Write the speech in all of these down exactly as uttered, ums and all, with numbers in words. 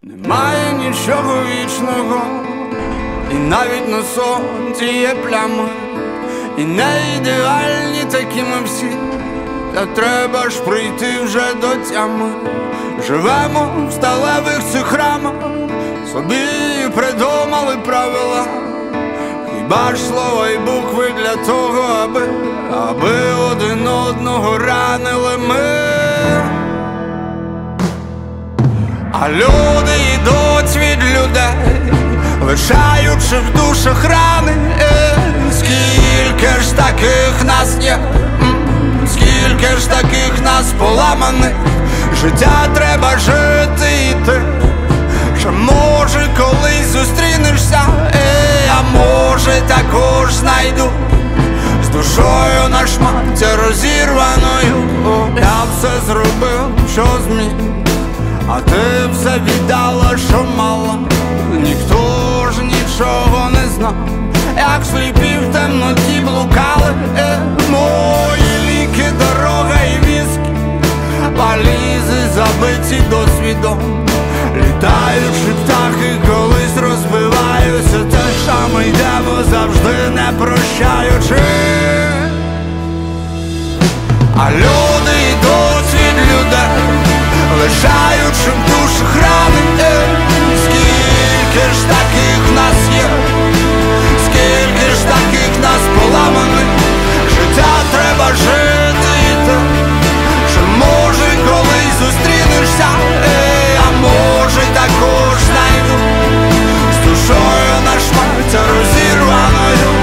Немає нічого вічного, і навіть на сонці є плями, і не ідеальні такі ми всі, та треба ж прийти вже до тями. Живемо в сталевих цих рамах, собі придумали правила. Хіба ж слова й букви для того, аби, аби один одного ранили ми. А люди йдуть від людей, лишаючи в душах рани. Е, скільки ж таких нас є, скільки ж таких нас поламаних. Життя треба жити і ти, що може колись зустрінешся, е, а може також знайду з душою на шматі розірваною. О, я все зробив, що зміг, а ти все віддала, що мала. Ніхто ж нічого не знав, як сліпі в темноті блукали. Е, мої ліки, дорога і віскі, валізи забиті досвідом. Літаючи птахи колись розбиваються, те, що ми йдемо завжди не прощаючи. А люди йдуть від людей, лишаючи в душах рани. Е, скільки ж таких нас є, скільки ж таких нас поламаних. Життя треба жити і те, що може колись зустрінешся, е, а може також знайду з душою на шматі розірваною.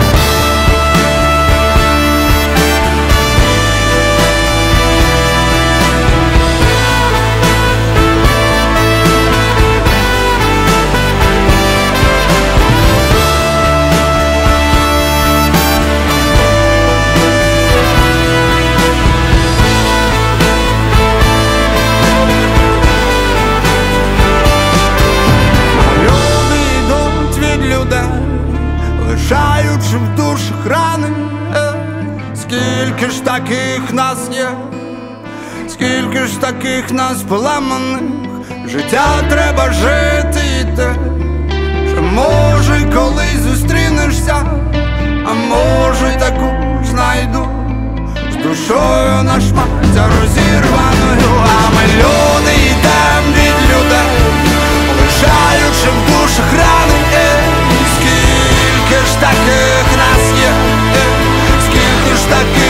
Лишаючи в душах рани. Е, скільки ж таких нас є, скільки ж таких нас поламаних. Життя треба жити і те, що може колись зустрінешся, а може також знайду з душою на шматі розірваною. А ми люди йдем від людей, лишаючи в душах рани. Е, скільки ж таких нас є, е, скільки ж таких